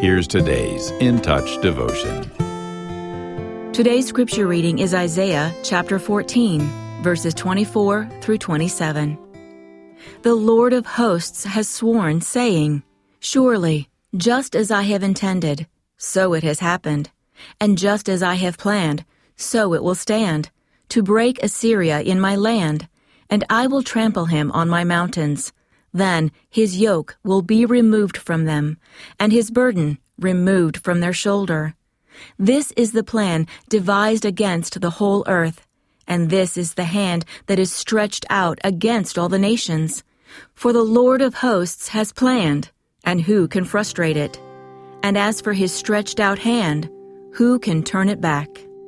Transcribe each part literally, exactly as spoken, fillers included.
Here's today's In Touch devotion. Today's scripture reading is Isaiah chapter fourteen, verses twenty-four through twenty-seven. The Lord of hosts has sworn, saying, "Surely, just as I have intended, so it has happened, and just as I have planned, so it will stand, to break Assyria in my land, and I will trample him on my mountains. Then his yoke will be removed from them, and his burden removed from their shoulder. This is the plan devised against the whole earth, and this is the hand that is stretched out against all the nations. For the Lord of hosts has planned, and who can frustrate it? And as for his stretched out hand, who can turn it back?"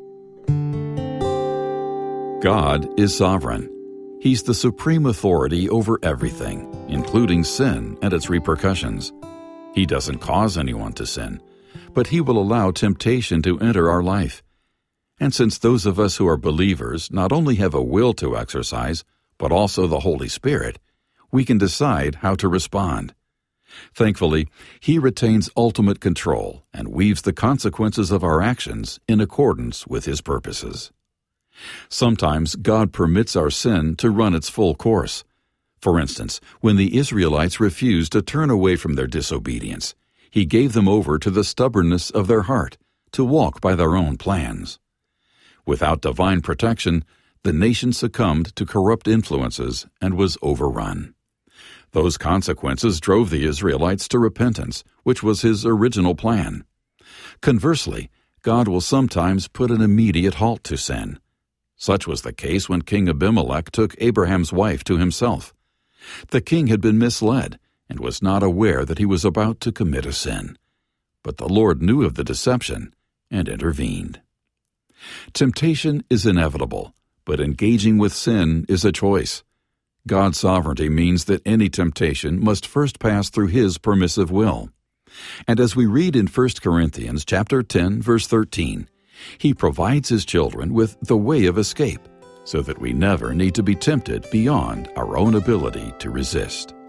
God is sovereign. He's the supreme authority over everything, including sin and its repercussions. He doesn't cause anyone to sin, but He will allow temptation to enter our life. And since those of us who are believers not only have a will to exercise, but also the Holy Spirit, we can decide how to respond. Thankfully, He retains ultimate control and weaves the consequences of our actions in accordance with His purposes. Sometimes God permits our sin to run its full course. For instance, when the Israelites refused to turn away from their disobedience, He gave them over to the stubbornness of their heart to walk by their own plans. Without divine protection, the nation succumbed to corrupt influences and was overrun. Those consequences drove the Israelites to repentance, which was His original plan. Conversely, God will sometimes put an immediate halt to sin. Such was the case when King Abimelech took Abraham's wife to himself. The king had been misled and was not aware that he was about to commit a sin. But the Lord knew of the deception and intervened. Temptation is inevitable, but engaging with sin is a choice. God's sovereignty means that any temptation must first pass through His permissive will. And as we read in First Corinthians chapter ten, verse thirteen, He provides His children with the way of escape, so that we never need to be tempted beyond our own ability to resist.